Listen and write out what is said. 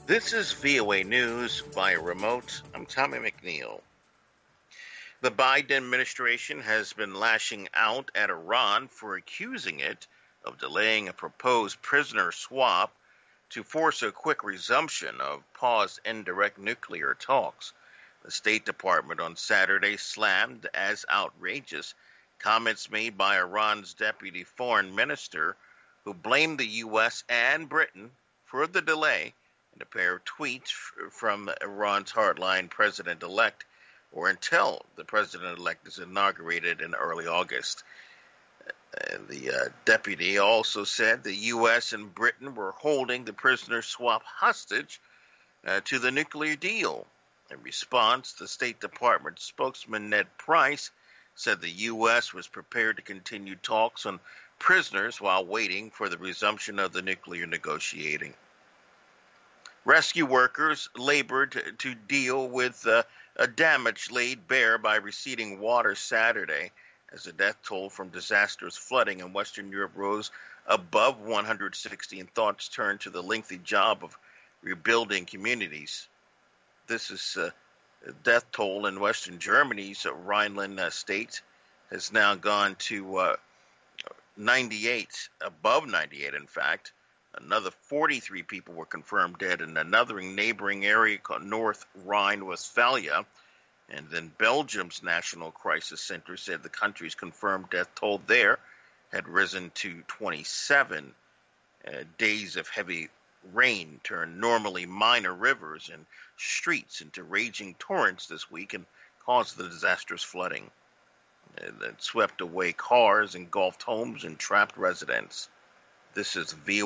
This is VOA News via remote. I'm Tommy McNeil. The Biden administration has been lashing out at Iran for accusing it of delaying a proposed prisoner swap to force a quick resumption of paused indirect nuclear talks. The State Department on Saturday slammed as outrageous comments made by Iran's deputy foreign minister, who blamed the U.S. and Britain for the delay. In a pair of tweets from Iran's hardline president-elect, or until the president-elect is inaugurated in early August. The deputy also said the U.S. and Britain were holding the prisoner swap hostage to the nuclear deal. In response, the State Department spokesman Ned Price said the U.S. was prepared to continue talks on prisoners while waiting for the resumption of the nuclear negotiating. Rescue workers labored to deal with a damage laid bare by receding water Saturday as the death toll from disastrous flooding in Western Europe rose above 160 and thoughts turned to the lengthy job of rebuilding communities. This is death toll in Western Germany's Rhineland state has now gone to 98, above 98 in fact. Another 43 people were confirmed dead in another neighboring area called North Rhine-Westphalia. And then Belgium's National Crisis Center said the country's confirmed death toll there had risen to 27. Days of heavy rain turned normally minor rivers and streets into raging torrents this week and caused the disastrous flooding. It swept away cars, engulfed homes, and trapped residents. This is VOA